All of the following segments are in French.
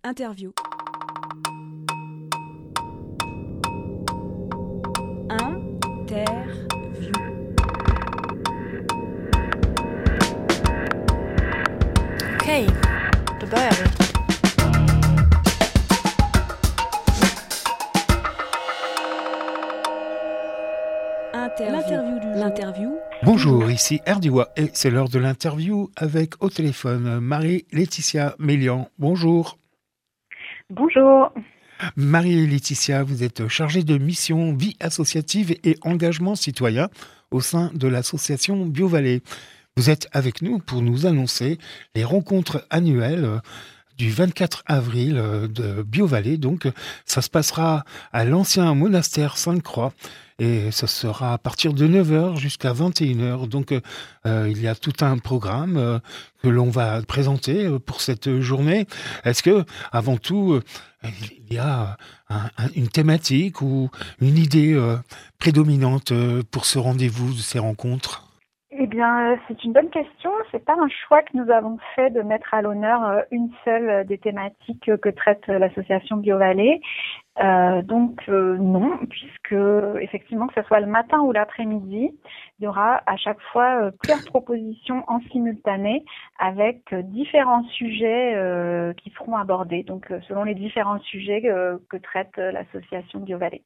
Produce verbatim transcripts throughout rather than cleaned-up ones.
Interview. Interview. Okej, då börjar vi. L'interview du jour. L'interview. Bonjour, ici Erdiwa et c'est l'heure de l'interview avec au téléphone Marie-Laetitia Mélian. Bonjour. Bonjour. Marie-Laetitia, vous êtes chargée de mission vie associative et engagement citoyen au sein de l'association BioVallée. Vous êtes avec nous pour nous annoncer les rencontres annuelles du vingt-quatre avril de BioVallée. Donc, ça se passera à l'ancien monastère Sainte-Croix et ce sera à partir de neuf heures jusqu'à vingt et une heures. Donc, euh, il y a tout un programme euh, que l'on va présenter pour cette journée. Est-ce que, avant tout, euh, il y a un, un, une thématique ou une idée euh, prédominante pour ce rendez-vous, ces rencontres ? Eh bien, c'est une bonne question. C'est pas un choix que nous avons fait de mettre à l'honneur une seule des thématiques que traite l'association BioVallée. Euh, donc euh, non, puisque effectivement que ce soit le matin ou l'après-midi, il y aura à chaque fois plusieurs propositions en simultané avec différents sujets euh, qui seront abordés. Donc selon les différents sujets euh, que traite l'association BioVallée.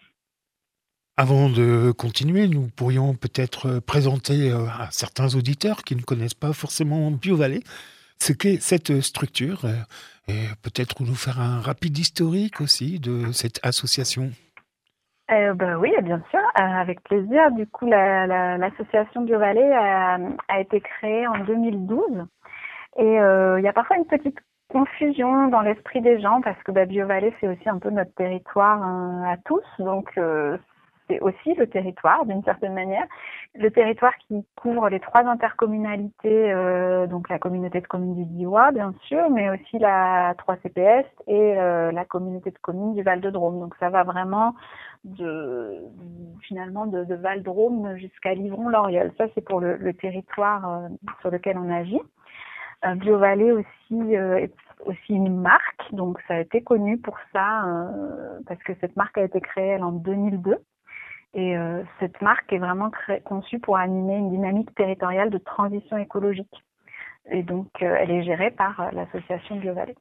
Avant de continuer, nous pourrions peut-être présenter à certains auditeurs qui ne connaissent pas forcément BioVallée ce qu'est cette structure et peut-être nous faire un rapide historique aussi de cette association. Euh, ben oui, bien sûr, euh, avec plaisir. Du coup, la, la, l'association BioVallée a, a été créée en deux mille douze et euh, il y a parfois une petite confusion dans l'esprit des gens parce que bah, BioVallée, c'est aussi un peu notre territoire hein, à tous, donc euh, c'est aussi le territoire d'une certaine manière, le territoire qui couvre les trois intercommunalités, euh, donc la communauté de communes du Diois bien sûr, mais aussi la trois C P S et euh, la communauté de communes du Val-de-Drôme. Donc ça va vraiment de finalement de, de Val-de-Drôme jusqu'à Livron-Loriol. Ça c'est pour le, le territoire euh, sur lequel on agit. Euh, BioVallée aussi euh, est aussi une marque, donc ça a été connu pour ça euh, parce que cette marque a été créée elle, en deux mille deux. Et euh, cette marque est vraiment cré- conçue pour animer une dynamique territoriale de transition écologique. Et donc, euh, elle est gérée par euh, l'association BioVallée.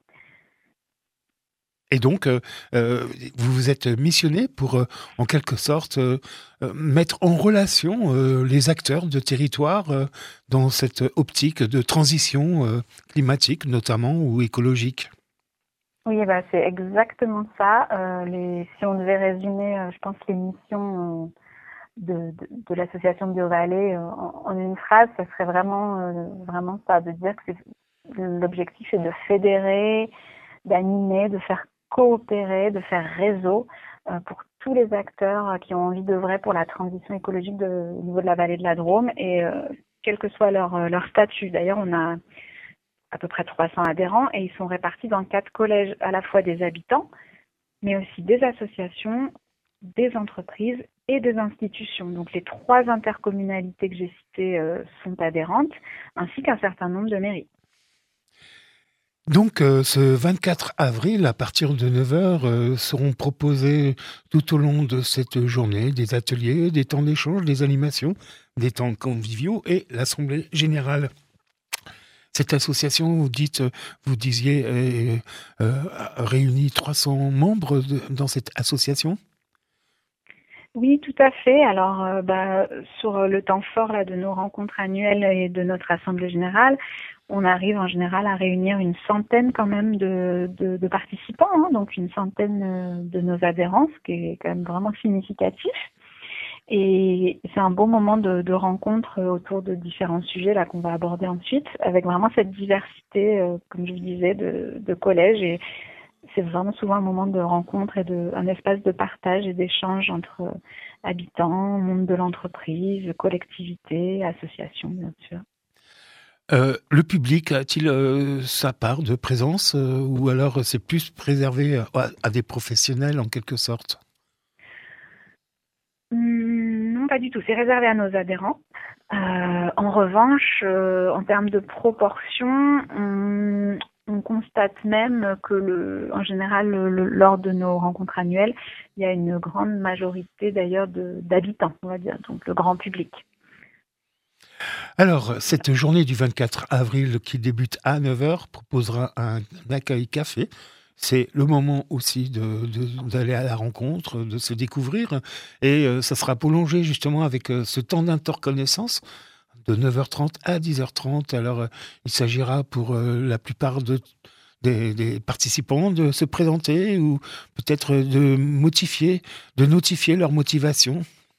Et donc, euh, euh, vous vous êtes missionné pour, euh, en quelque sorte, euh, mettre en relation euh, les acteurs de territoire euh, dans cette optique de transition euh, climatique, notamment, ou écologique. Oui, bah, c'est exactement ça. Euh, les, si on devait résumer, euh, je pense, les missions euh, de, de, de l'association BioVallée euh, en, en une phrase, ça serait vraiment, euh, vraiment ça, de dire que l'objectif est de fédérer, d'animer, de faire coopérer, de faire réseau euh, pour tous les acteurs qui ont envie d'œuvrer pour la transition écologique de, au niveau de la vallée de la Drôme et euh, quel que soit leur, leur statut. D'ailleurs, on a à peu près trois cents adhérents et ils sont répartis dans quatre collèges, à la fois des habitants, mais aussi des associations, des entreprises et des institutions. Donc les trois intercommunalités que j'ai citées euh, sont adhérentes, ainsi qu'un certain nombre de mairies. Donc euh, ce vingt-quatre avril, à partir de neuf heures, euh, seront proposés tout au long de cette journée des ateliers, des temps d'échange, des animations, des temps conviviaux et l'Assemblée générale. Cette association, vous dites, vous disiez, euh, euh, réunit trois cents membres de, dans cette association ? Oui, tout à fait. Alors, euh, bah, sur le temps fort là, de nos rencontres annuelles et de notre Assemblée générale, on arrive en général à réunir une centaine quand même de, de, de participants, hein, donc une centaine de nos adhérents, ce qui est quand même vraiment significatif. Et c'est un bon moment de, de rencontre autour de différents sujets là qu'on va aborder ensuite, avec vraiment cette diversité, euh, comme je vous disais, de, de collèges. Et c'est vraiment souvent un moment de rencontre et de, un espace de partage et d'échange entre habitants, monde de l'entreprise, collectivités, associations, bien sûr. Euh, le public a-t-il euh, sa part de présence euh, ou alors c'est plus préservé à, à des professionnels en quelque sorte ? Non, pas du tout. C'est réservé à nos adhérents. Euh, en revanche, euh, en termes de proportion, on, on constate même que, le, en général, le, le, lors de nos rencontres annuelles, il y a une grande majorité d'ailleurs de, d'habitants, on va dire, donc le grand public. Alors, cette journée du vingt-quatre avril qui débute à neuf heures proposera un accueil café. C'est le moment aussi de, de, d'aller à la rencontre, de se découvrir. Et euh, ça sera prolongé justement avec euh, ce temps d'interconnaissance de neuf heures trente à dix heures trente. Alors, euh, il s'agira pour euh, la plupart de, des, des participants de se présenter ou peut-être de motiver, de notifier leur motivation.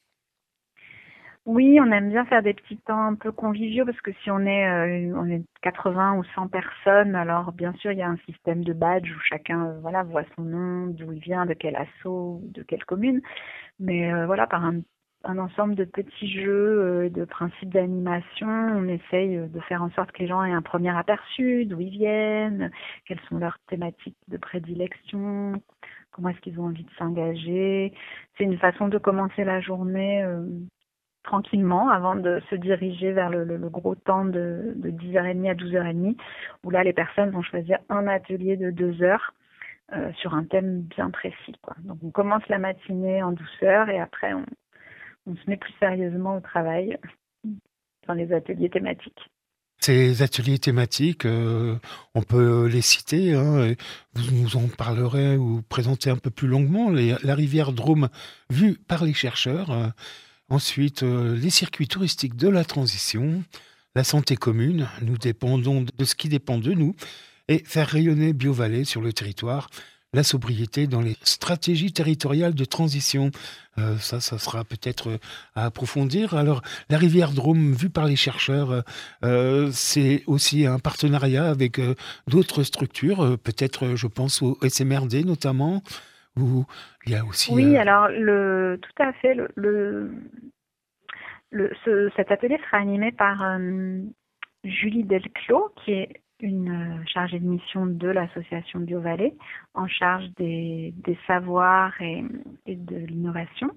Oui, on aime bien faire des petits temps un peu conviviaux parce que si on est, euh, on est quatre-vingts ou cent personnes, alors bien sûr il y a un système de badge où chacun euh, voilà, voit son nom, d'où il vient, de quel assaut, de quelle commune. Mais euh, voilà, par un, un ensemble de petits jeux, euh, de principes d'animation, on essaye de faire en sorte que les gens aient un premier aperçu, d'où ils viennent, quelles sont leurs thématiques de prédilection, comment est-ce qu'ils ont envie de s'engager. C'est une façon de commencer la journée euh, tranquillement avant de se diriger vers le, le, le gros temps de, de dix heures trente à douze heures trente, où là les personnes vont choisir un atelier de deux heures euh, sur un thème bien précis, quoi. Donc on commence la matinée en douceur et après on, on se met plus sérieusement au travail dans les ateliers thématiques. Ces ateliers thématiques, euh, on peut les citer, hein, vous nous en parlerez ou présenter un peu plus longuement, les, la rivière Drôme vue par les chercheurs. euh, Ensuite, euh, les circuits touristiques de la transition, la santé commune, nous dépendons de ce qui dépend de nous, et faire rayonner BioVallée sur le territoire, la sobriété dans les stratégies territoriales de transition. Euh, ça, ça sera peut-être euh, à approfondir. Alors, la rivière Drôme, vue par les chercheurs, euh, c'est aussi un partenariat avec euh, d'autres structures, euh, peut-être, euh, je pense, au S M R D notamment, où il y a aussi... Oui, euh, alors le, tout à fait. Le, le, le, ce, cet atelier sera animé par euh, Julie Delclos, qui est une euh, chargée de mission de l'association BioVallée, en charge des, des savoirs et, et de l'innovation.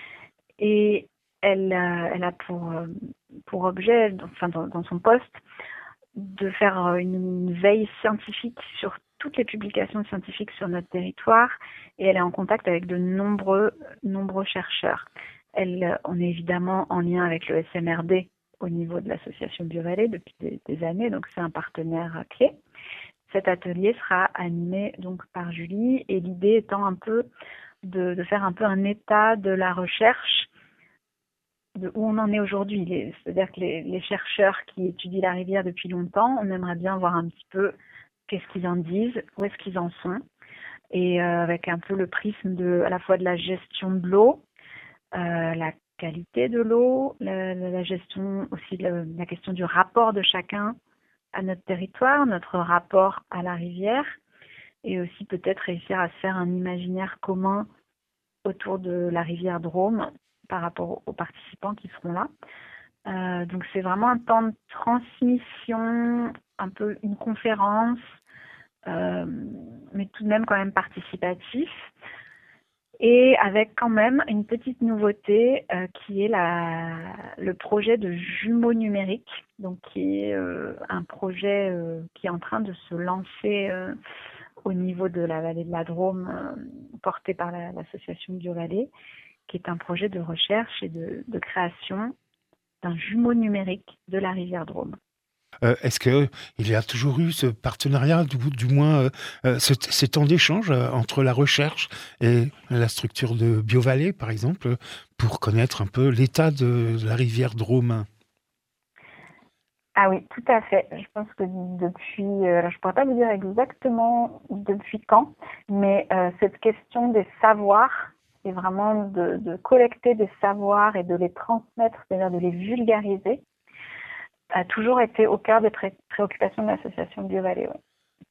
Et elle, euh, elle a pour, euh, pour objet, enfin dans, dans son poste, de faire une, une veille scientifique sur toutes les publications scientifiques sur notre territoire, et elle est en contact avec de nombreux, nombreux chercheurs. Elle, on est évidemment en lien avec le S M R D au niveau de l'association BioVallée depuis des, des années, donc c'est un partenaire clé. Cet atelier sera animé donc par Julie, et l'idée étant un peu de, de faire un peu un état de la recherche, de où on en est aujourd'hui. C'est-à-dire que les, les chercheurs qui étudient la rivière depuis longtemps, on aimerait bien voir un petit peu qu'est-ce qu'ils en disent, où est-ce qu'ils en sont, et euh, avec un peu le prisme de, à la fois de la gestion de l'eau, euh, la qualité de l'eau, la, la gestion aussi de la, la question du rapport de chacun à notre territoire, notre rapport à la rivière, et aussi peut-être réussir à se faire un imaginaire commun autour de la rivière Drôme par rapport aux participants qui seront là. Euh, donc c'est vraiment un temps de transmission, un peu une conférence, euh, mais tout de même quand même participatif, et avec quand même une petite nouveauté euh, qui est la, le projet de jumeaux numériques, donc qui est euh, un projet euh, qui est en train de se lancer euh, au niveau de la vallée de la Drôme, euh, porté par la, l'association BioVallée, qui est un projet de recherche et de, de création d'un jumeau numérique de la rivière Drôme. Euh, est-ce qu'il y a toujours eu ce partenariat, du, du moins euh, euh, ce, ces temps d'échange euh, entre la recherche et la structure de BioVallée, par exemple, pour connaître un peu l'état de, de la rivière Drôme? Ah oui, tout à fait. Je pense que depuis, euh, je ne pourrais pas vous dire exactement depuis quand, mais euh, cette question des savoirs, c'est vraiment de, de collecter des savoirs et de les transmettre, c'est-à-dire de les vulgariser, a toujours été au cœur des pré- préoccupations de l'association BioVallée. Ouais.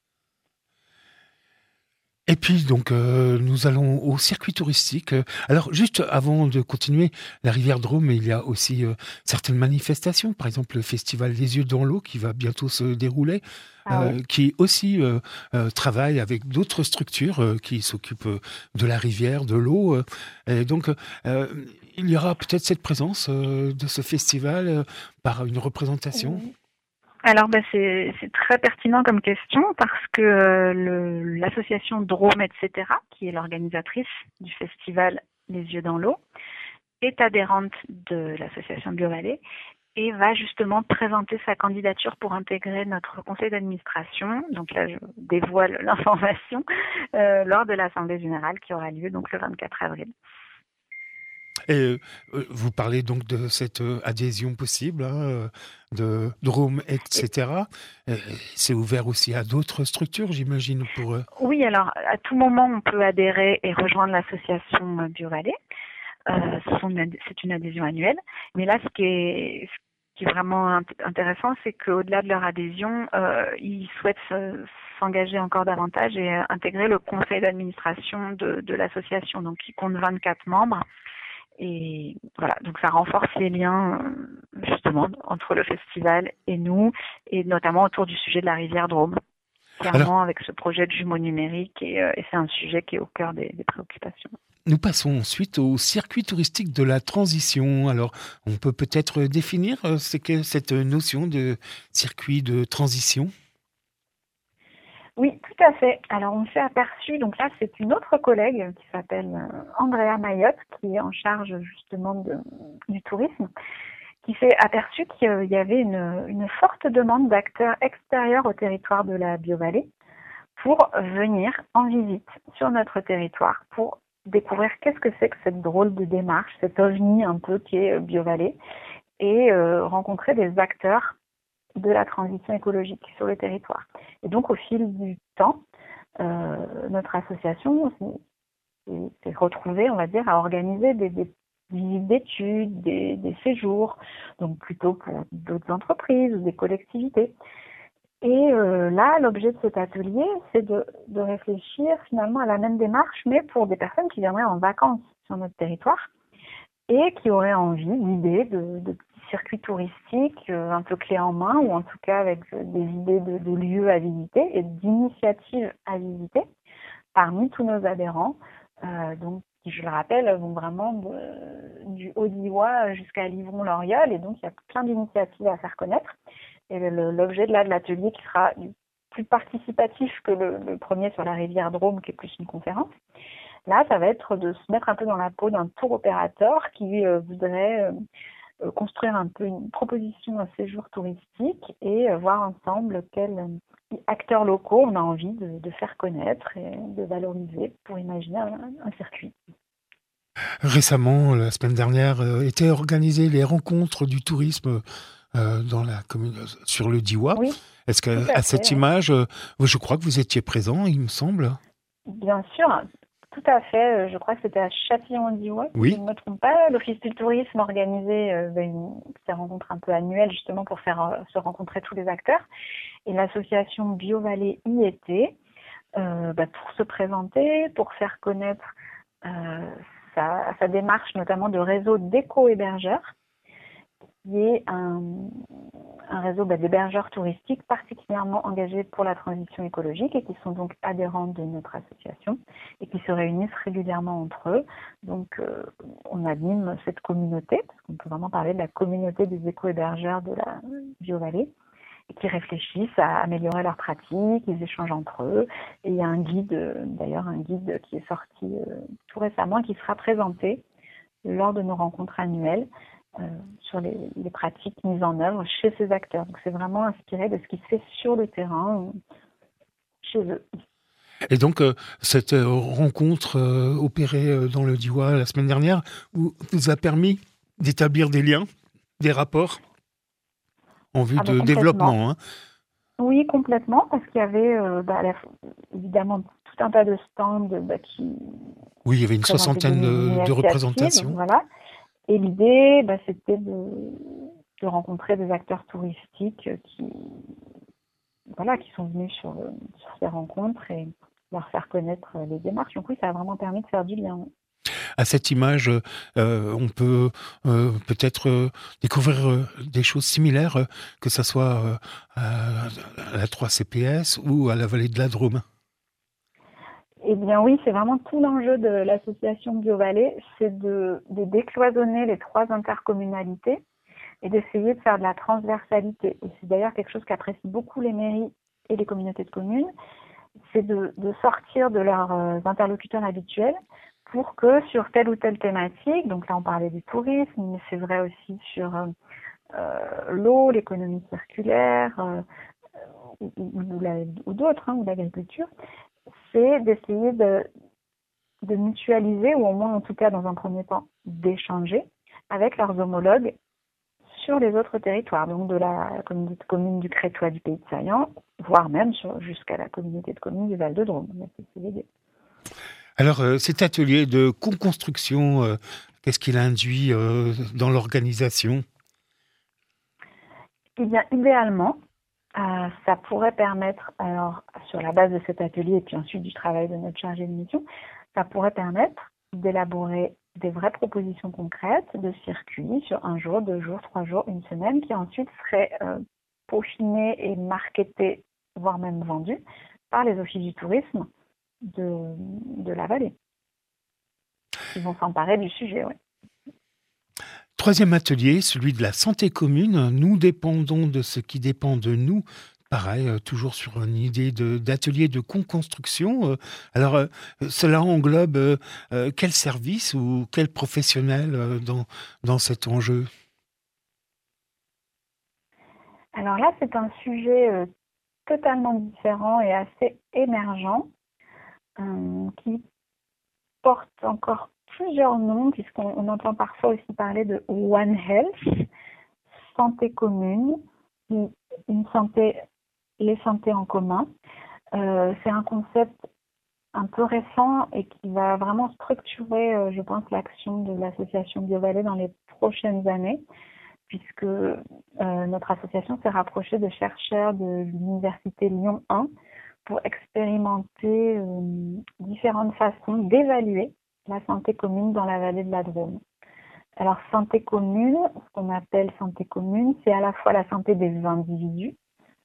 Et puis, donc, euh, nous allons au circuit touristique. Alors, juste avant de continuer, la rivière Drôme, il y a aussi euh, certaines manifestations. Par exemple, le festival Les Yeux dans l'eau qui va bientôt se dérouler, Ah euh, oui. qui aussi euh, euh, travaille avec d'autres structures euh, qui s'occupent euh, de la rivière, de l'eau. euh. Et donc, euh, il y aura peut-être cette présence euh, de ce festival euh, par une représentation. Oui. Alors, bah, c'est c'est très pertinent comme question parce que euh, le- l'association Drôme, et cetera, qui est l'organisatrice du festival Les Yeux dans l'eau, est adhérente de l'association BioVallée et va justement présenter sa candidature pour intégrer notre conseil d'administration. Donc là, je dévoile l'information euh, lors de l'Assemblée générale qui aura lieu donc le vingt-quatre avril. Et euh, euh, vous parlez donc de cette euh, adhésion possible hein, euh, de Drôme, Et et cetera. Euh, c'est ouvert aussi à d'autres structures, j'imagine, pour... euh, oui, alors à tout moment, on peut adhérer et rejoindre l'association euh, BioVallée. Euh, ce sont une ad- c'est une adhésion annuelle. Mais là, ce qui est, ce qui est vraiment int- intéressant, c'est qu'au-delà de leur adhésion, euh, ils souhaitent se- s'engager encore davantage et euh, intégrer le conseil d'administration de, de l'association, donc qui compte vingt-quatre membres. Et voilà, donc ça renforce les liens euh, justement entre le festival et nous, et notamment autour du sujet de la rivière Drôme, Alors, clairement avec ce projet de jumeaux numériques, et, euh, et c'est un sujet qui est au cœur des, des préoccupations. nous passons ensuite au circuit touristique de la transition. Alors, on peut peut-être définir euh, c'est que cette notion de circuit de transition. Oui, tout à fait. Alors, on s'est aperçu, donc là, c'est une autre collègue qui s'appelle euh, Andrea Mayotte, qui est en charge justement de, du tourisme, qui s'est aperçu qu'il y avait une, une forte demande d'acteurs extérieurs au territoire de la BioVallée pour venir en visite sur notre territoire, pour découvrir qu'est-ce que c'est que cette drôle de démarche, cet ovni un peu qui est BioVallée, et euh, rencontrer des acteurs de la transition écologique sur le territoire. Et donc, au fil du temps, euh, notre association s'est, s'est retrouvée, on va dire, à organiser des, des visites d'études, des, des séjours, donc plutôt pour d'autres entreprises ou des collectivités. Et euh, là, l'objet de cet atelier, c'est de, de réfléchir finalement à la même démarche, mais pour des personnes qui viendraient en vacances sur notre territoire et qui auraient envie, l'idée de, de petits circuits touristiques euh, un peu clés en main, ou en tout cas avec euh, des idées de, de lieux à visiter et d'initiatives à visiter parmi tous nos adhérents, euh, donc qui, je le rappelle, vont vraiment de, du Haut-Diois jusqu'à Livron-Loriol, et donc il y a plein d'initiatives à faire connaître. Et le, l'objet de, là, de l'atelier qui sera plus participatif que le, le premier sur la rivière Drôme, qui est plus une conférence, là, ça va être de se mettre un peu dans la peau d'un tour opérateur qui euh, voudrait euh, construire un peu une proposition un séjour touristique et euh, voir ensemble quels euh, acteurs locaux on a envie de, de faire connaître et de valoriser pour imaginer un, un circuit. Récemment, la semaine dernière, euh, étaient organisées les rencontres du tourisme euh, dans la commune, sur le Diois. Oui, Est-ce tout qu'à à cette fait. Oui. image, euh, je crois que vous étiez présent, il me semble. Bien sûr, tout à fait. Je crois que c'était à Châtillon-Diois, si je Oui. ne me trompe pas. L'Office du tourisme organisait euh, une, ces rencontres un peu annuelles justement pour faire euh, se rencontrer tous les acteurs. Et l'association BioVallée y était euh, bah, pour se présenter, pour faire connaître euh, sa, sa démarche notamment de réseau d'éco-hébergeurs, qui est un, un réseau bah, d'hébergeurs touristiques particulièrement engagés pour la transition écologique et qui sont donc adhérents de notre association et qui se réunissent régulièrement entre eux. Donc euh, on anime cette communauté, parce qu'on peut vraiment parler de la communauté des éco-hébergeurs de la BioVallée, et qui réfléchissent à améliorer leurs pratiques, ils échangent entre eux. Et il y a un guide, d'ailleurs un guide qui est sorti euh, tout récemment, qui sera présenté lors de nos rencontres annuelles euh, sur les, les pratiques mises en œuvre chez ces acteurs. Donc c'est vraiment inspiré de ce qui se fait sur le terrain, chez eux. Et donc, euh, cette euh, rencontre euh, opérée euh, dans le Diois la semaine dernière vous, vous a permis d'établir des liens, des rapports en vue Ah ben de complètement. développement. Hein. Oui, complètement, parce qu'il y avait euh, bah, la, évidemment tout un tas de stands bah, qui Oui, il y avait une présentaient des, soixantaine des de, de initiatives, représentations. voilà. Et l'idée, bah, c'était de, de rencontrer des acteurs touristiques qui, voilà, qui sont venus sur, sur ces rencontres et leur faire connaître les démarches. Donc oui, ça a vraiment permis de faire du lien. À cette image, euh, on peut euh, peut-être euh, découvrir euh, des choses similaires, euh, que ce soit euh, à, à la trois C P S ou à la vallée de la Drôme. Eh bien oui, c'est vraiment tout l'enjeu de l'association BioVallée, c'est de, de décloisonner les trois intercommunalités et d'essayer de faire de la transversalité. Et c'est d'ailleurs quelque chose qu'apprécient beaucoup les mairies et les communautés de communes, c'est de, de sortir de leurs euh, interlocuteurs habituels pour que sur telle ou telle thématique, donc là on parlait du tourisme, mais c'est vrai aussi sur euh, euh, l'eau, l'économie circulaire, euh, ou, ou, la, ou d'autres, hein, ou l'agriculture, c'est d'essayer de, de mutualiser, ou au moins en tout cas dans un premier temps d'échanger avec leurs homologues sur les autres territoires, donc de la communauté de communes du Crétois du Pays de Saillant, voire même sur, jusqu'à la communauté de communes du Val-de-Drôme. Alors, euh, cet atelier de co-construction, euh, qu'est-ce qu'il induit euh, dans l'organisation ? Eh bien, idéalement, euh, ça pourrait permettre, alors sur la base de cet atelier et puis ensuite du travail de notre chargé de mission, ça pourrait permettre d'élaborer des vraies propositions concrètes de circuits sur un jour, deux jours, trois jours, une semaine, qui ensuite seraient euh, peaufinées et marketées, voire même vendues, par les offices du tourisme de, de la vallée. Ils vont s'emparer du sujet, oui. Troisième atelier, celui de la santé commune. Nous dépendons de ce qui dépend de nous. Pareil, euh, toujours sur une idée de, d'atelier de co-construction. Euh, alors, euh, cela englobe euh, euh, quel service ou quel professionnel euh, dans, dans cet enjeu ? Alors là, c'est un sujet euh, totalement différent et assez émergent euh, qui porte encore plusieurs noms, puisqu'on on entend parfois aussi parler de One Health, santé commune, ou une santé, les santé en commun. Euh, c'est un concept un peu récent et qui va vraiment structurer, euh, je pense, l'action de l'association BioVallée dans les prochaines années, puisque euh, notre association s'est rapprochée de chercheurs de l'université Lyon un pour expérimenter euh, différentes façons d'évaluer la santé commune dans la vallée de la Drôme. Alors, santé commune, ce qu'on appelle santé commune, c'est à la fois la santé des individus,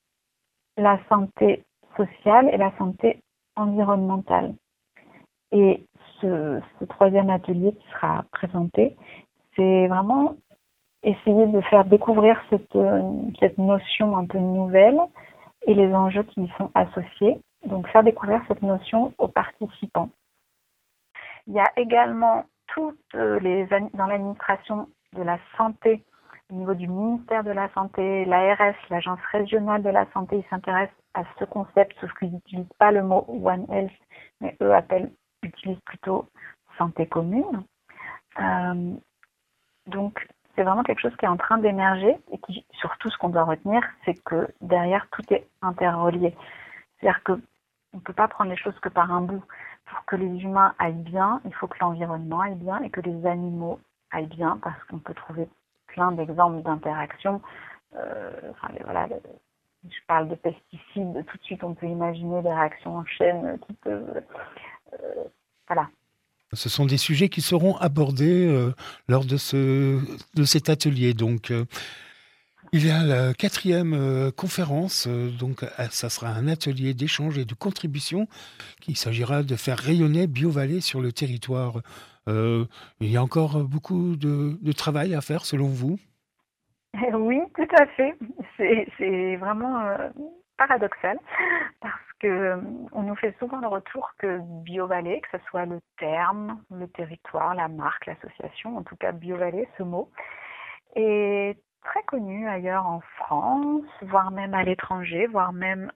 la santé sociale et la santé environnementale. Et ce, ce troisième atelier qui sera présenté, c'est vraiment essayer de faire découvrir cette, cette notion un peu nouvelle et les enjeux qui y sont associés. Donc, faire découvrir cette notion aux participants. Il y a également toutes les dans l'administration de la santé, au niveau du ministère de la Santé, l'A R S, l'Agence régionale de la santé, ils s'intéressent à ce concept, sauf qu'ils n'utilisent pas le mot One Health, mais eux appellent, utilisent plutôt santé commune. Euh, donc, c'est vraiment quelque chose qui est en train d'émerger et qui, surtout, ce qu'on doit retenir, c'est que derrière, tout est interrelié. C'est-à-dire qu'on ne peut pas prendre les choses que par un bout. Pour que les humains aillent bien, il faut que l'environnement aille bien et que les animaux aillent bien, parce qu'on peut trouver plein d'exemples d'interactions. Euh, enfin, voilà, le, je parle de pesticides, tout de suite on peut imaginer des réactions en chaîne qui peuvent... Euh, voilà. Ce sont des sujets qui seront abordés euh, lors de, ce, de cet atelier. Donc, euh, il y a la quatrième euh, conférence, euh, donc euh, ça sera un atelier d'échange et de contribution. Il s'agira de faire rayonner BioVallée sur le territoire. Euh, il y a encore beaucoup de, de travail à faire selon vous ? Oui, tout à fait. C'est, c'est vraiment euh, paradoxal parce que euh, on nous fait souvent le retour que BioVallée, que ce soit le terme, le territoire, la marque, l'association, en tout cas BioVallée, ce mot, est très connu ailleurs en France, voire même à l'étranger, voire même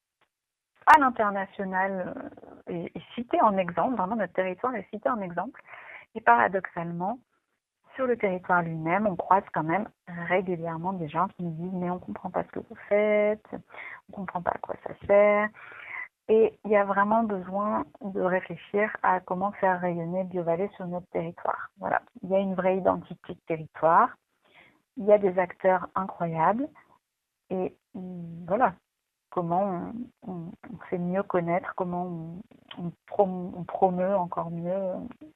à l'international, euh, et, et cité en exemple, vraiment notre territoire est cité en exemple. Et paradoxalement, sur le territoire lui-même, on croise quand même régulièrement des gens qui nous disent « mais on ne comprend pas ce que vous faites, on ne comprend pas à quoi ça sert ». Et il y a vraiment besoin de réfléchir à comment faire rayonner BioVallée sur notre territoire. Voilà, il y a une vraie identité de territoire, il y a des acteurs incroyables et voilà, comment on, on, on fait mieux connaître, comment on, on, prom, on promeut encore mieux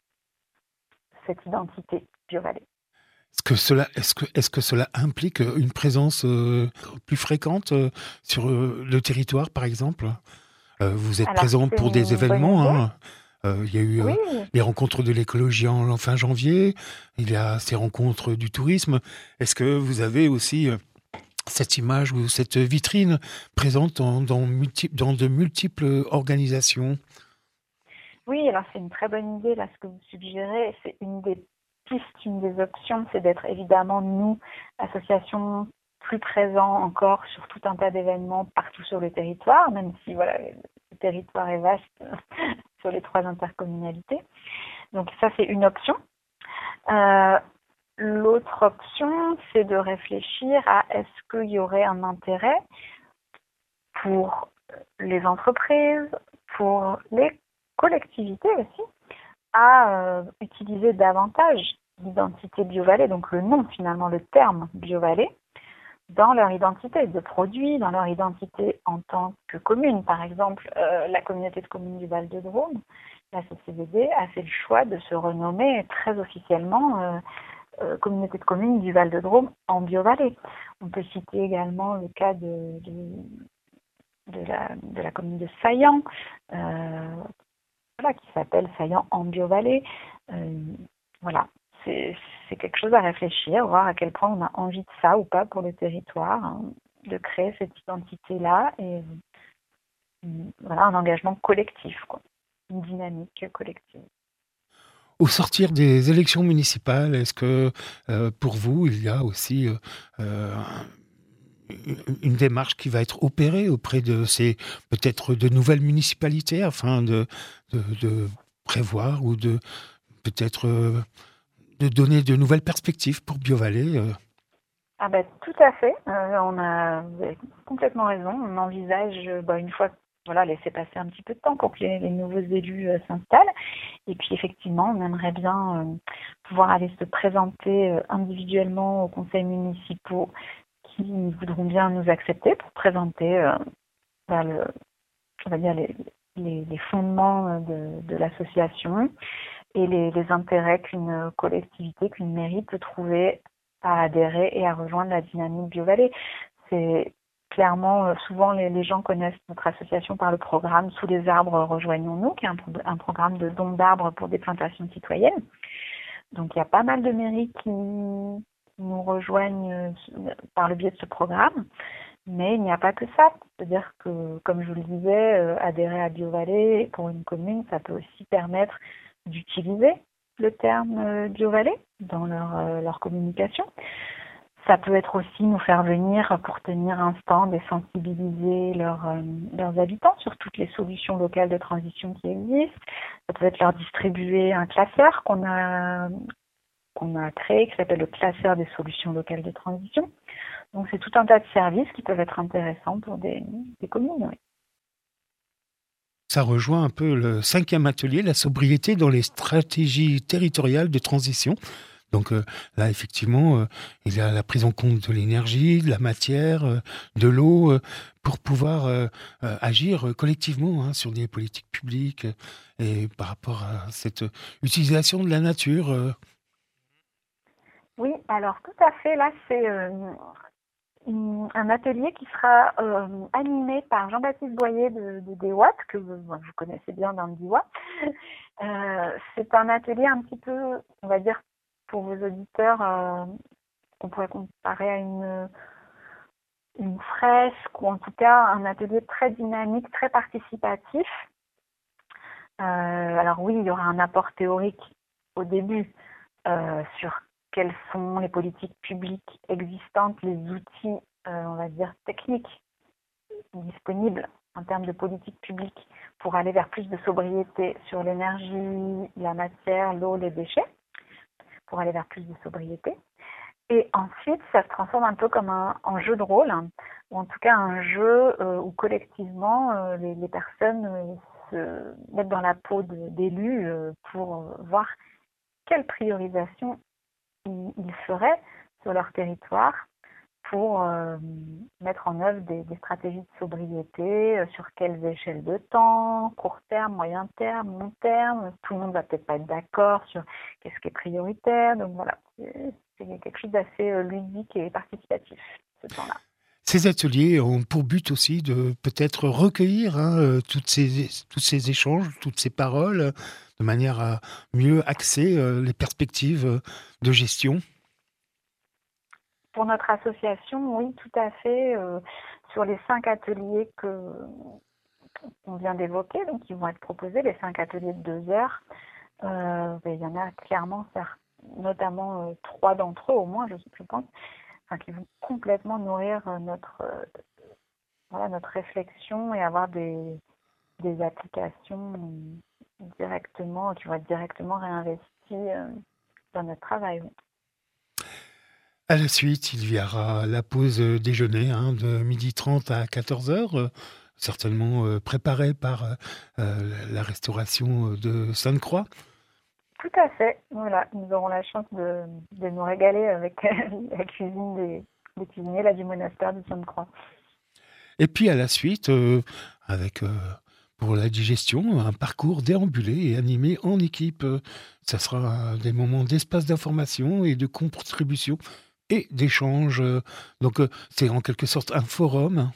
cette identité BioVallée. Est-ce que cela, est-ce que, est-ce que cela implique une présence euh, plus fréquente euh, sur euh, le territoire, par exemple ? euh, Vous êtes Alors, présent pour des événements, hein, Euh, il y a eu euh, Oui, les rencontres de l'écologie en, en fin janvier, il y a ces rencontres du tourisme. Est-ce que vous avez aussi euh, cette image ou cette vitrine présente dans, dans, multi- dans de multiples organisations? oui, alors c'est une très bonne idée là ce que vous suggérez. C'est une des pistes, une des options, c'est d'être évidemment nous, association, plus présents encore sur tout un tas d'événements partout sur le territoire, même si voilà, le territoire est vaste sur les trois intercommunalités. Donc ça c'est une option. Euh, L'autre option, c'est de réfléchir à est-ce qu'il y aurait un intérêt pour les entreprises, pour les collectivités aussi, à euh, utiliser davantage l'identité BioVallée, donc le nom finalement, le terme BioVallée, dans leur identité de produits, dans leur identité en tant que commune. Par exemple, euh, la communauté de communes du Val-de-Drôme, la C C V D, a fait le choix de se renommer très officiellement euh, euh, communauté de communes du Val-de-Drôme en BioVallée. On peut citer également le cas de, de, de, la, de la commune de Saillant, euh, voilà, qui s'appelle Saillant en BioVallée. Euh, voilà, c'est c'est quelque chose à réfléchir, voir à quel point on a envie de ça ou pas pour le territoire, hein, de créer cette identité-là et euh, voilà, un engagement collectif, quoi, une dynamique collective. Au sortir des élections municipales, est-ce que euh, pour vous, il y a aussi euh, euh, une démarche qui va être opérée auprès de ces peut-être de nouvelles municipalités afin de, de, de prévoir ou de peut-être euh, de donner de nouvelles perspectives pour BioVallée euh. Ah ben tout à fait, euh, on a vous avez complètement raison, on envisage euh, bah, une fois voilà, laisser passer un petit peu de temps pour que les, les nouveaux élus euh, s'installent. Et puis effectivement, on aimerait bien euh, pouvoir aller se présenter euh, individuellement aux conseils municipaux qui voudront bien nous accepter pour présenter euh, bah, le, on va dire les, les, les fondements de, de l'association et les, les intérêts qu'une collectivité, qu'une mairie peut trouver à adhérer et à rejoindre la dynamique BioVallée. C'est clairement, souvent les, les gens connaissent notre association par le programme Sous les arbres rejoignons-nous, qui est un, un programme de dons d'arbres pour des plantations citoyennes. Donc il y a pas mal de mairies qui nous rejoignent par le biais de ce programme. Mais il n'y a pas que ça. C'est-à-dire que, comme je vous le disais, euh, adhérer à BioVallée pour une commune, ça peut aussi permettre d'utiliser le terme euh, BioVallée dans leur, euh, leur communication. Ça peut être aussi nous faire venir pour tenir un stand et sensibiliser leur, euh, leurs habitants sur toutes les solutions locales de transition qui existent. Ça peut être leur distribuer un classeur qu'on a, qu'on a créé, qui s'appelle le classeur des solutions locales de transition. Donc c'est tout un tas de services qui peuvent être intéressants pour des, des communes. Oui. Ça rejoint un peu le cinquième atelier, la sobriété dans les stratégies territoriales de transition. Donc euh, là, effectivement, euh, il y a la prise en compte de l'énergie, de la matière, euh, de l'eau, euh, pour pouvoir euh, euh, agir euh, collectivement hein, sur des politiques publiques euh, et par rapport à cette utilisation de la nature. euh. Oui, alors tout à fait. Là, c'est euh, une- un atelier qui sera euh, animé par Jean-Baptiste Boyer de, de DeWatt, que vous, vous connaissez bien dans le DeWatt. Euh, c'est un atelier un petit peu, on va dire, pour vos auditeurs, euh, qu'on pourrait comparer à une, une fresque ou en tout cas un atelier très dynamique, très participatif. Euh, alors oui, il y aura un apport théorique au début euh, sur quelles sont les politiques publiques existantes, les outils, euh, on va dire, techniques disponibles en termes de politique publique pour aller vers plus de sobriété sur l'énergie, la matière, l'eau, les déchets, pour aller vers plus de sobriété. Et ensuite, ça se transforme un peu comme un, un jeu de rôle, hein, ou en tout cas un jeu euh, où collectivement euh, les, les personnes euh, se mettent dans la peau d'élus euh, pour euh, voir quelle priorisation ils, ils feraient sur leur territoire pour euh, mettre en œuvre des, des stratégies de sobriété, euh, sur quelles échelles de temps, court terme, moyen terme, long terme. Tout le monde va peut-être pas être d'accord sur qu'est-ce qui est prioritaire. Donc voilà, c'est quelque chose d'assez euh, ludique et participatif, ce temps-là. Ces ateliers ont pour but aussi de peut-être recueillir hein, euh, toutes ces, tous ces échanges, toutes ces paroles, euh, de manière à mieux axer euh, les perspectives euh, de gestion. Pour notre association, oui, tout à fait. Euh, sur les cinq ateliers que qu'on vient d'évoquer, donc qui vont être proposés, les cinq ateliers de deux heures, euh, ben, il y en a clairement, notamment euh, trois d'entre eux au moins, je, je pense, enfin, qui vont complètement nourrir euh, notre euh, voilà notre réflexion et avoir des des applications euh, directement qui vont être directement réinvesties euh, dans notre travail. Oui. À la suite, il y aura la pause euh, déjeuner hein, de midi trente à quatorze heures, euh, certainement euh, préparée par euh, euh, la restauration de Sainte-Croix. Tout à fait. Voilà, nous aurons la chance de, de nous régaler avec la cuisine des, des cuisiniers là, du monastère de Sainte-Croix. Et puis à la suite, euh, avec euh, pour la digestion, un parcours déambulé et animé en équipe. Euh, Ça sera des moments d'espace d'information et de contribution et d'échange. Euh, Donc euh, c'est en quelque sorte un forum.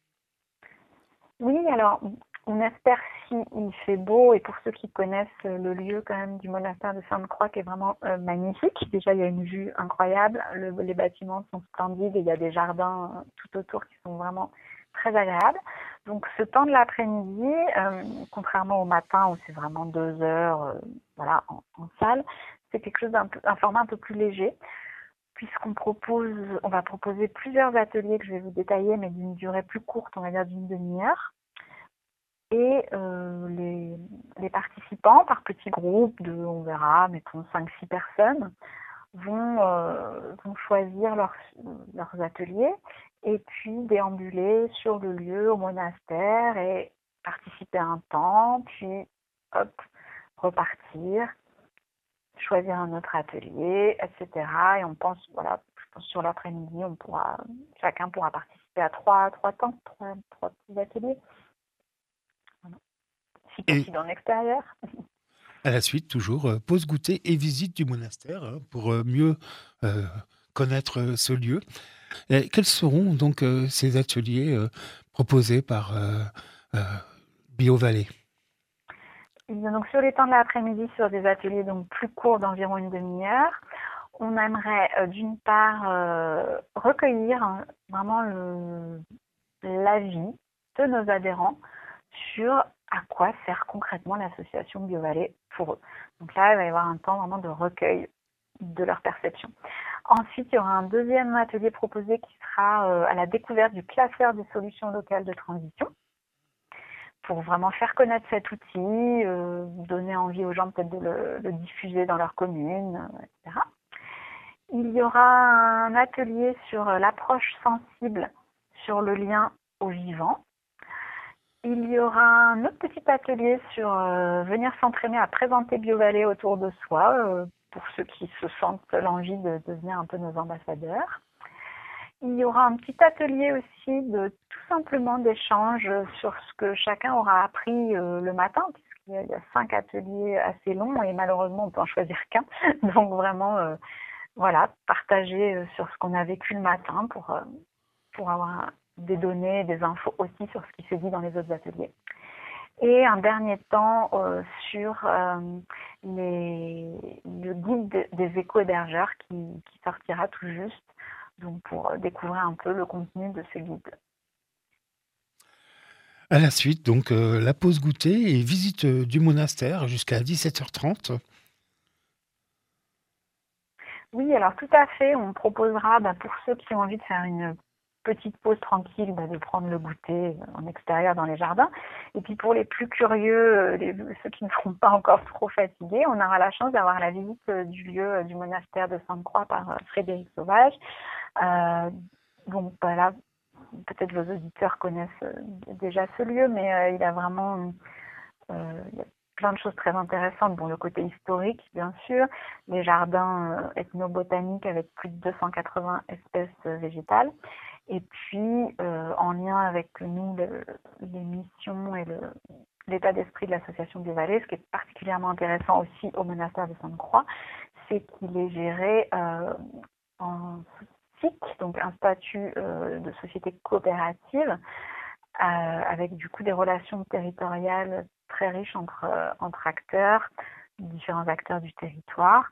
Oui, alors on espère si il fait beau et pour ceux qui connaissent le lieu quand même du monastère de Sainte-Croix qui est vraiment euh, magnifique. Déjà il y a une vue incroyable, le, les bâtiments sont splendides et il y a des jardins euh, tout autour qui sont vraiment très agréables. Donc ce temps de l'après-midi, euh, contrairement au matin où c'est vraiment deux heures, euh, voilà, en, en salle, c'est quelque chose d'un peu, un format un peu plus léger. Puisqu'on propose, on va proposer plusieurs ateliers que je vais vous détailler, mais d'une durée plus courte, on va dire d'une demi-heure. Et euh, les, les participants, par petits groupes de, on verra, mettons cinq six personnes, vont, euh, vont choisir leurs, leurs ateliers et puis déambuler sur le lieu au monastère et participer à un temps, puis hop, repartir, choisir un autre atelier, et cetera. Et on pense, voilà, je pense sur l'après-midi, on pourra, chacun pourra participer à trois, trois temps, trois, trois petits ateliers. Voilà. Si possible en extérieur. À la suite, toujours, euh, pause goûter et visite du monastère hein, pour euh, mieux euh, connaître euh, ce lieu. Et quels seront donc euh, ces ateliers euh, proposés par euh, euh, BioValley? Donc sur les temps de l'après-midi, sur des ateliers donc plus courts d'environ une demi-heure, on aimerait euh, d'une part euh, recueillir hein, vraiment le, l'avis de nos adhérents sur à quoi sert concrètement l'association BioValley pour eux. Donc là, il va y avoir un temps vraiment de recueil de leur perception. Ensuite, il y aura un deuxième atelier proposé qui sera euh, à la découverte du classeur des solutions locales de transition pour vraiment faire connaître cet outil, euh, donner envie aux gens peut-être de le, le diffuser dans leur commune, euh, et cetera. Il y aura un atelier sur l'approche sensible sur le lien au vivant. Il y aura un autre petit atelier sur euh, venir s'entraîner à présenter BioValley autour de soi, euh, pour ceux qui se sentent l'envie de devenir un peu nos ambassadeurs. Il y aura un petit atelier aussi de tout simplement d'échange sur ce que chacun aura appris euh, le matin, puisqu'il y a, il y a cinq ateliers assez longs et malheureusement on peut en choisir qu'un. Donc vraiment, euh, voilà, partager euh, sur ce qu'on a vécu le matin pour, euh, pour avoir des données, des infos aussi sur ce qui se dit dans les autres ateliers. Et un dernier temps euh, sur euh, les, le guide des éco-hébergeurs qui, qui sortira tout juste, donc pour découvrir un peu le contenu de ce guide. À la suite, donc, euh, la pause goûter et visite euh, du monastère jusqu'à dix-sept heures trente. Oui, alors tout à fait, on proposera bah, pour ceux qui ont envie de faire une petite pause tranquille, bah, de prendre le goûter en extérieur dans les jardins. Et puis pour les plus curieux, les, ceux qui ne seront pas encore trop fatigués, on aura la chance d'avoir la visite du lieu du monastère de Sainte-Croix par Frédéric Sauvage. Euh, donc voilà, peut-être vos auditeurs connaissent déjà ce lieu, mais euh, il a vraiment euh, il y a plein de choses très intéressantes. Bon, le côté historique, bien sûr, les jardins euh, ethnobotaniques avec plus de deux cent quatre-vingts espèces euh, végétales. Et puis, euh, en lien avec nous, le, les missions et le, l'état d'esprit de l'association BioValley, ce qui est particulièrement intéressant aussi au monastère de Sainte-Croix, c'est qu'il est géré euh, en S I C, donc un statut euh, de société coopérative, euh, avec du coup des relations territoriales très riches entre, euh, entre acteurs, différents acteurs du territoire.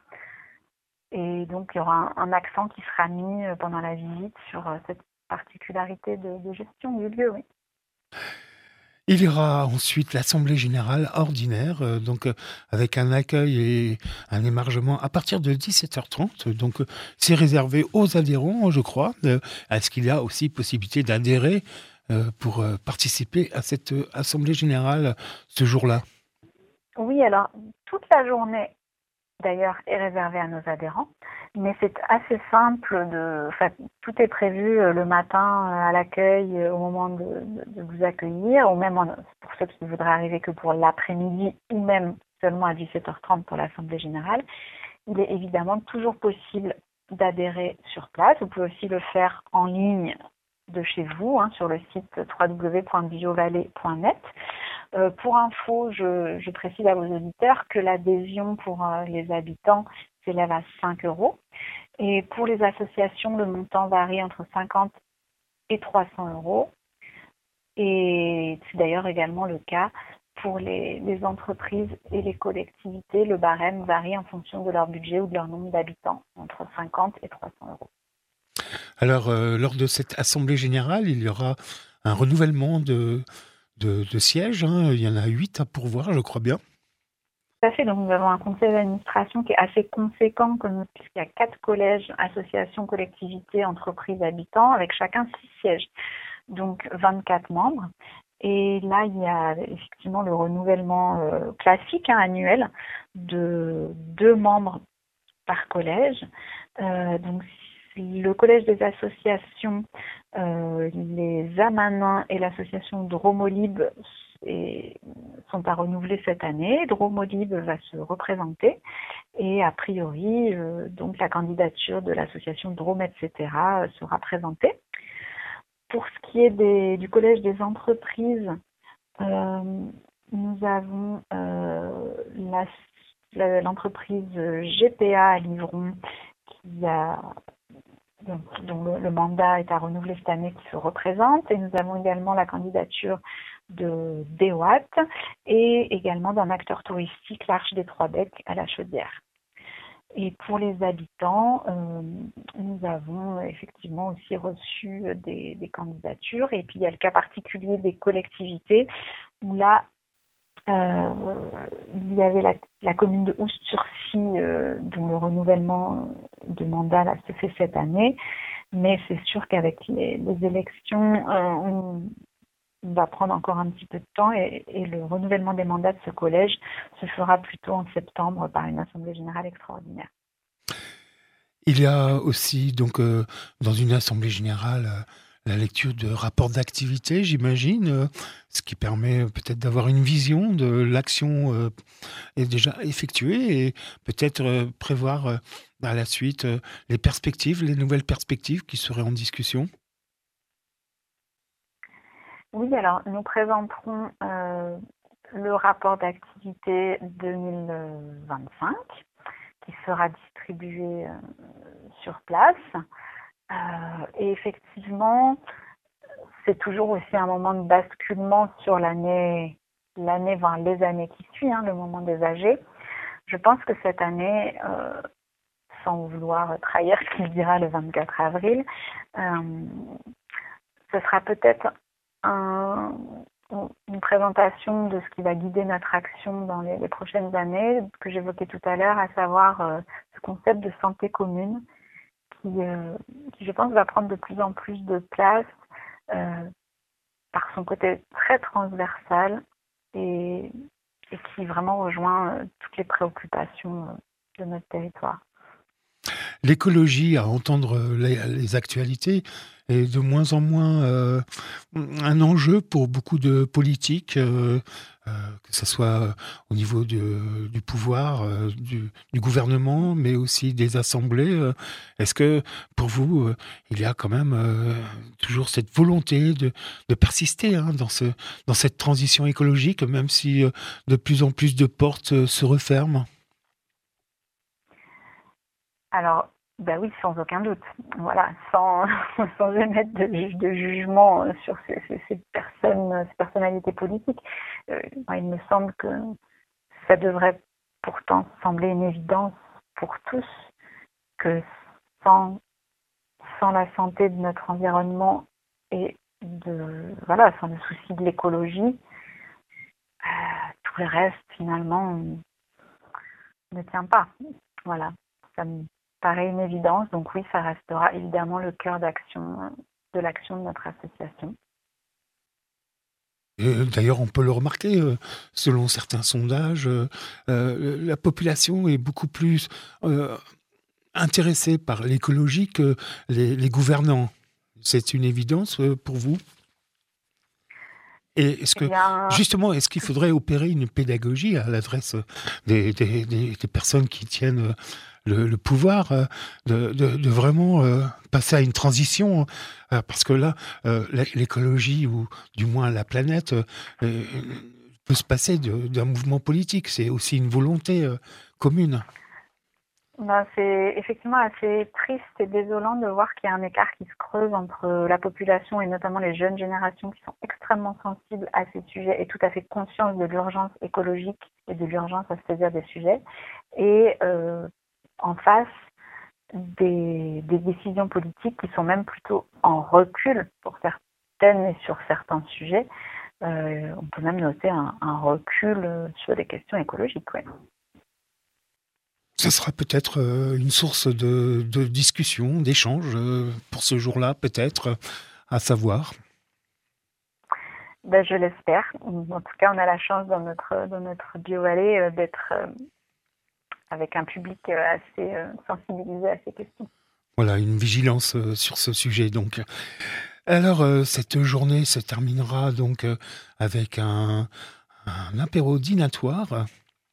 Et donc, il y aura un, un accent qui sera mis pendant la visite sur euh, cette particularité de, de gestion du lieu, oui. Il y aura ensuite l'Assemblée générale ordinaire, euh, donc euh, avec un accueil et un émargement à partir de dix-sept heures trente. Donc euh, c'est réservé aux adhérents, je crois. Euh, Est-ce qu'il y a aussi possibilité d'adhérer euh, pour euh, participer à cette euh, Assemblée générale ce jour-là? Oui, alors toute la journée d'ailleurs est réservée à nos adhérents, mais c'est assez simple. De, enfin, tout est prévu le matin à l'accueil, au moment de, de, de vous accueillir, ou même en, pour ceux qui voudraient arriver que pour l'après-midi, ou même seulement à dix-sept heures trente pour l'Assemblée générale. Il est évidemment toujours possible d'adhérer sur place. Vous pouvez aussi le faire en ligne de chez vous, hein, sur le site w w w point biovallée point net. Euh, pour info, je, je précise à vos auditeurs que l'adhésion pour euh, les habitants s'élève à cinq euros. Et pour les associations, le montant varie entre cinquante et trois cents euros. Et c'est d'ailleurs également le cas pour les, les entreprises et les collectivités. Le barème varie en fonction de leur budget ou de leur nombre d'habitants, entre cinquante et trois cents euros. Alors, euh, lors de cette Assemblée générale, il y aura un renouvellement de, de, de sièges. Hein. Il y en a huit à pourvoir, je crois bien. Tout à fait. Donc, nous avons un conseil d'administration qui est assez conséquent, puisqu'il y a quatre collèges, associations, collectivités, entreprises, habitants, avec chacun six sièges. Donc, vingt-quatre membres. Et là, il y a effectivement le renouvellement euh, classique, hein, annuel, de deux membres par collège. Euh, donc, le collège des associations, euh, les Amanins et l'association Dromolib et, sont à renouveler cette année. Dromolib va se représenter et a priori, euh, donc la candidature de l'association Drôme, et cetera sera présentée. Pour ce qui est des, du collège des entreprises, euh, nous avons euh, la, la, l'entreprise G P A à Livron qui a Donc, dont le, le mandat est à renouveler cette année, qui se représente. Et nous avons également la candidature de D O A T et également d'un acteur touristique, l'Arche des Trois Becs à la Chaudière. Et pour les habitants, euh, nous avons effectivement aussi reçu des, des candidatures. Et puis il y a le cas particulier des collectivités où là, Euh, il y avait la, la commune de Oust-sur-Scie, euh, dont le renouvellement de mandat là, se fait cette année, mais c'est sûr qu'avec les, les élections, euh, on va prendre encore un petit peu de temps et, et le renouvellement des mandats de ce collège se fera plutôt en septembre par une assemblée générale extraordinaire. Il y a aussi, donc, euh, dans une assemblée générale, euh, la lecture de rapports d'activité, j'imagine, euh, ce qui permet peut-être d'avoir une vision de l'action euh, est déjà effectuée et peut-être euh, prévoir euh, à la suite euh, les perspectives, les nouvelles perspectives qui seraient en discussion. Oui, alors nous présenterons euh, le rapport d'activité deux mille vingt-cinq qui sera distribué euh, sur place. Euh, et effectivement, c'est toujours aussi un moment de basculement sur l'année, l'année, enfin, les années qui suivent, hein, le moment des A G. Je pense que cette année, euh, sans vouloir trahir ce qu'il dira le vingt-quatre avril, euh, ce sera peut-être un, une présentation de ce qui va guider notre action dans les, les prochaines années, que j'évoquais tout à l'heure, à savoir euh, ce concept de santé commune, qui, euh, qui je pense va prendre de plus en plus de place euh, par son côté très transversal et, et qui vraiment rejoint euh, toutes les préoccupations euh, de notre territoire. L'écologie, à entendre les, les actualités, est de moins en moins euh, un enjeu pour beaucoup de politiques, euh, euh, que ce soit au niveau de, du pouvoir, euh, du, du gouvernement, mais aussi des assemblées. Euh, Est-ce que pour vous, euh, il y a quand même euh, toujours cette volonté de, de persister hein, dans, ce, dans cette transition écologique, même si euh, de plus en plus de portes euh, se referment? Alors, Ben oui, sans aucun doute. Voilà, sans, sans émettre de, de jugement sur ces, ces, ces personnes, ces personnalités politiques. Euh, il me semble que ça devrait pourtant sembler une évidence pour tous que sans, sans la santé de notre environnement et de, voilà, sans le souci de l'écologie, euh, tout le reste finalement ne tient pas. Voilà, ça me paraît une évidence, donc oui, ça restera évidemment le cœur d'action de l'action de notre association. Et d'ailleurs, on peut le remarquer, euh, selon certains sondages, euh, euh, la population est beaucoup plus euh, intéressée par l'écologie que les, les gouvernants. C'est une évidence euh, pour vous ? Et est-ce que, Eh bien, justement, est-ce qu'il faudrait opérer une pédagogie à l'adresse des, des, des, des personnes qui tiennent le, le pouvoir, euh, de, de, de vraiment euh, passer à une transition, euh, parce que là, euh, l'écologie, ou du moins la planète, euh, euh, peut se passer de- d'un mouvement politique. C'est aussi une volonté euh, commune. ben, c'est effectivement assez triste et désolant de voir qu'il y a un écart qui se creuse entre la population et notamment les jeunes générations qui sont extrêmement sensibles à ces sujets et tout à fait conscientes de l'urgence écologique et de l'urgence à se saisir des sujets, et euh, en face des, des décisions politiques qui sont même plutôt en recul pour certaines et sur certains sujets. Euh, on peut même noter un, un recul sur les questions écologiques. Ouais. Ça sera peut-être euh, une source de, de discussion, d'échange euh, pour ce jour-là, peut-être, euh, à savoir. Ben, je l'espère. En tout cas, on a la chance dans notre, dans notre bio-vallée euh, d'être euh, avec un public euh, assez euh, sensibilisé à ces questions. Voilà, une vigilance euh, sur ce sujet. Donc, alors euh, cette journée se terminera donc euh, avec un, un apéro dînatoire.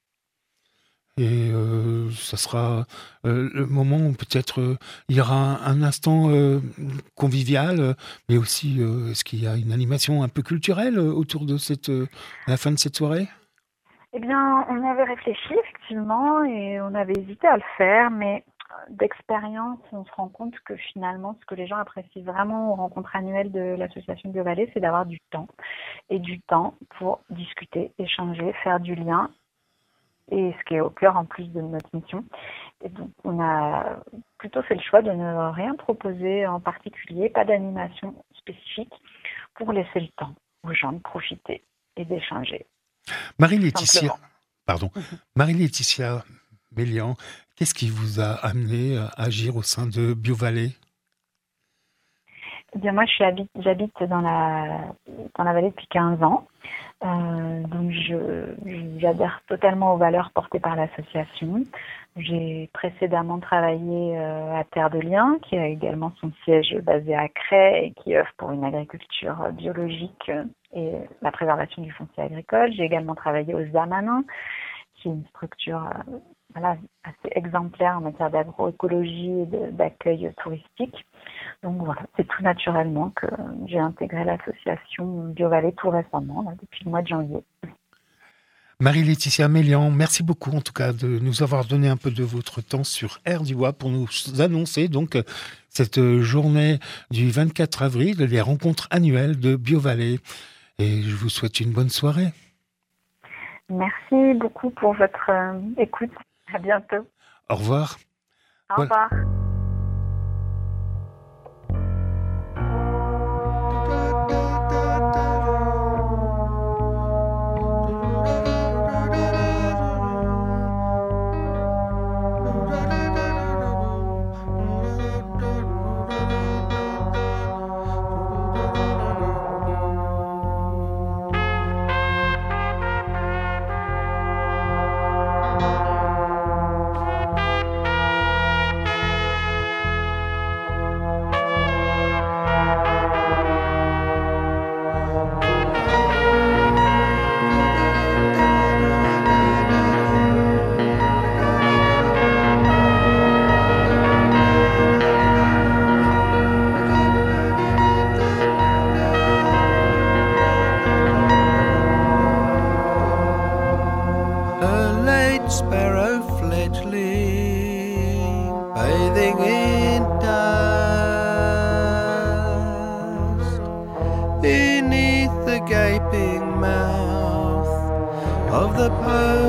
Et euh, ça sera euh, le moment où peut-être euh, il y aura un, un instant euh, convivial, euh, mais aussi euh, est-ce qu'il y a une animation un peu culturelle euh, autour de cette, euh, à la fin de cette soirée ? Eh bien, on avait réfléchi effectivement et on avait hésité à le faire, mais d'expérience, on se rend compte que finalement, ce que les gens apprécient vraiment aux rencontres annuelles de l'association bio-vallée, c'est d'avoir du temps. Et du temps pour discuter, échanger, faire du lien, et ce qui est au cœur en plus de notre mission. Et donc, on a plutôt fait le choix de ne rien proposer en particulier, pas d'animation spécifique, pour laisser le temps aux gens de profiter et d'échanger. Marie-Laetitia, Simplement. pardon, Marie-Laetitia Mélian, qu'est-ce qui vous a amené à agir au sein de bio-vallée ? Eh bien, moi, je suis habite, j'habite dans la, dans la vallée depuis quinze ans. Euh, donc, je, j'adhère totalement aux valeurs portées par l'association. J'ai précédemment travaillé euh, à Terre de Liens, qui a également son siège basé à Cray et qui œuvre pour une agriculture biologique et la préservation du foncier agricole. J'ai également travaillé aux Amanins, qui est une structure euh, voilà, assez exemplaire en matière d'agroécologie et de, d'accueil touristique. Donc voilà, c'est tout naturellement que j'ai intégré l'association bio-vallée tout récemment, là, depuis le mois de janvier. Marie-Laetitia Mélian, merci beaucoup en tout cas de nous avoir donné un peu de votre temps sur Air d'Ivoire pour nous annoncer donc cette journée du vingt-quatre avril, les rencontres annuelles de bio-vallée. Et je vous souhaite une bonne soirée. Merci beaucoup pour votre euh, écoute. À bientôt. Au revoir. Au Voilà. revoir. A late sparrow fledgling, bathing bathing in dust beneath the gaping mouth of the Persian